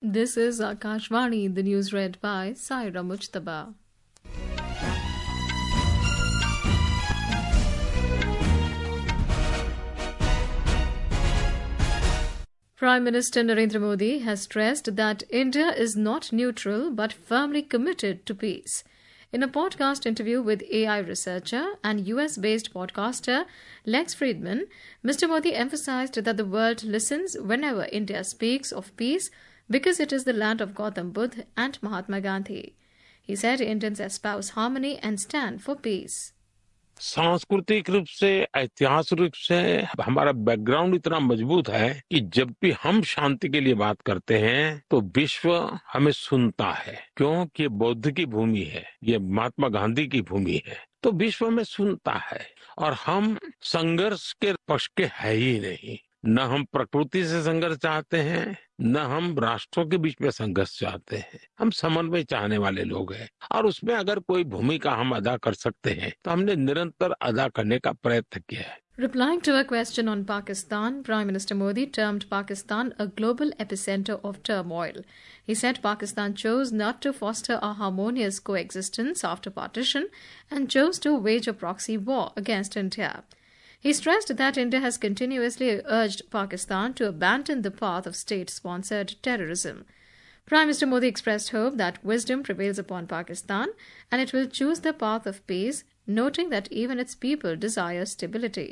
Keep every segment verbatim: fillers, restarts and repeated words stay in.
This is Akashvani, the news read by Saira Mujtaba. Prime Minister Narendra Modi has stressed that India is not neutral but firmly committed to peace. In a podcast interview with A I researcher and U S-based podcaster Lex Friedman, Mister Modi emphasized that the world listens whenever India speaks of peace because it is the land of Gautam Buddha and Mahatma Gandhi. He said Indians espouse harmony and stand for peace. सांस्कृतिक रूप से, ऐतिहासिक रूप से हमारा background इतना मजबूत है कि जब भी हम शांति के लिए बात करते हैं तो विश्व हमें सुनता है, क्योंकि ये बौद्ध की भूमि है, ये महात्मा गांधी की भूमि है, तो विश्व हमें सुनता है। और हम संघर्ष के पक्ष के है ही नहीं, न हम प्रकृति से संघर्ष चाहते हैं, न हम राष्ट्रों के बीच में संघर्ष चाहते हैं। हम समन्वय चाहने वाले लोग हैं और उसमें अगर कोई भूमिका हम अदा कर सकते हैं तो हमने निरंतर अदा करने का प्रयत्न किया है। Replying to a question on Pakistan, Prime Minister Modi termed Pakistan a global epicenter of turmoil. He said Pakistan chose not to foster a harmonious coexistence after partition and chose to wage a proxy war against India. He stressed that India has continuously urged Pakistan to abandon the path of state-sponsored terrorism. Prime Minister Modi expressed hope that wisdom prevails upon Pakistan and it will choose the path of peace, noting that even its people desire stability.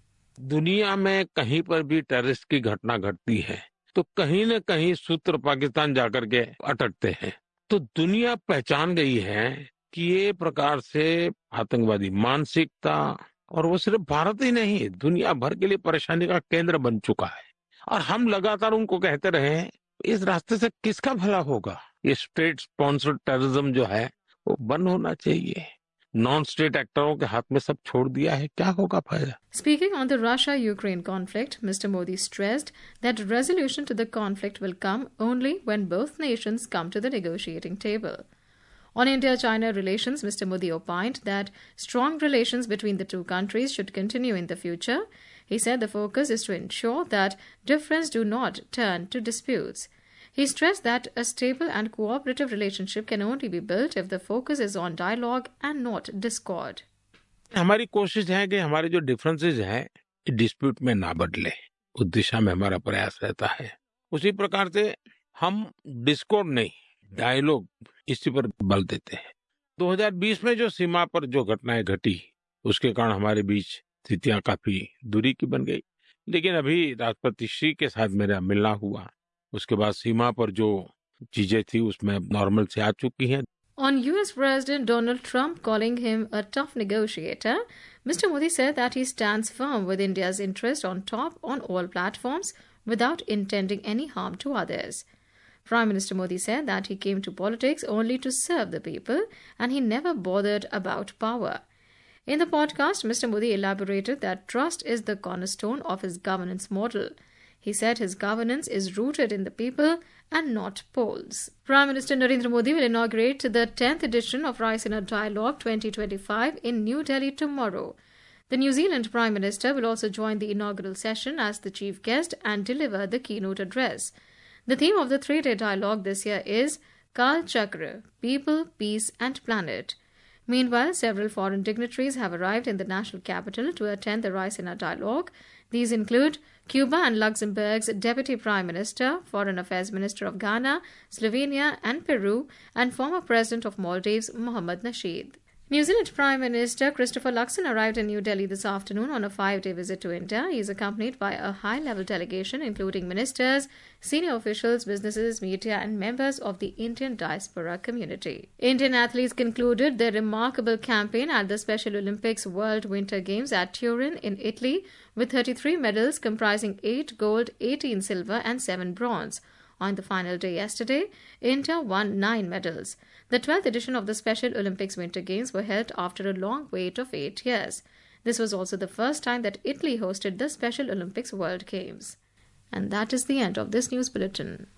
दुनिया में कहीं पर भी terrorist की घटना घटती है तो कहीं न कहीं सूत्र पाकिस्तान जाकर के अटकते हैं। तो दुनिया पहचान गई है कि ये प्रकार से आतंकवादी मानसिकता, और वो सिर्फ भारत ही नहीं, दुनिया भर के लिए परेशानी का केंद्र बन चुका है। और हम लगातार उनको कहते रहे इस रास्ते से किसका भला होगा। ये स्टेट स्पॉन्सर्ड टेररिज्म जो है वो बंद होना चाहिए। नॉन स्टेट एक्टरों के हाथ में सब छोड़ दिया है, क्या होगा फायदा। Speaking on the Russia-Ukraine conflict, Mister Modi stressed that resolution to the conflict will come only when both nations come to the negotiating table. On India-China relations, Mister Modi opined that strong relations between the two countries should continue in the future. He said the focus is to ensure that differences do not turn to disputes. He stressed that a stable and cooperative relationship can only be built if the focus is on dialogue and not discord. हमारी कोशिश है कि हमारे जो differences हैं dispute में ना बदले, उस दिशा में हमारा प्रयास रहता है। उसी प्रकार से हम डिस्कॉर्ड नहीं, डायलॉग, इसी पर बल देते हैं। दो हज़ार बीस में जो सीमा पर जो घटनाएं घटी उसके कारण हमारे बीच स्थितियां काफी दूरी की बन गई, लेकिन अभी राष्ट्रपति श्री के साथ मेरा मिलना हुआ, उसके बाद सीमा पर जो चीजें थी उसमें नॉर्मल से आ चुकी हैं। On U S President Donald Trump calling him a tough negotiator, Mister Modi said that he stands firm with India's interest on top on all platforms without intending any harm to others. Prime Minister Modi said that he came to politics only to serve the people and he never bothered about power. In the podcast, Mister Modi elaborated that trust is the cornerstone of his governance model. He said his governance is rooted in the people and not polls. Prime Minister Narendra Modi will inaugurate the tenth edition of Raisina Dialogue twenty twenty-five in New Delhi tomorrow. The New Zealand Prime Minister will also join the inaugural session as the chief guest and deliver the keynote address. The theme of the three-day dialogue this year is Kal Chakra, People, Peace and Planet. Meanwhile, several foreign dignitaries have arrived in the national capital to attend the Raisina Dialogue. These include Cuba and Luxembourg's Deputy Prime Minister, Foreign Affairs Minister of Ghana, Slovenia and Peru, and former President of Maldives, Mohammad Nasheed. New Zealand Prime Minister Christopher Luxon arrived in New Delhi this afternoon on a five-day visit to India. He is accompanied by a high-level delegation including ministers, senior officials, businesses, media and members of the Indian diaspora community. Indian athletes concluded their remarkable campaign at the Special Olympics World Winter Games at Turin in Italy with thirty-three medals comprising eight gold, eighteen silver and seven bronze. On the final day yesterday, India won nine medals. The twelfth edition of the Special Olympics Winter Games were held after a long wait of eight years. This was also the first time that Italy hosted the Special Olympics World Games. And that is the end of this news bulletin.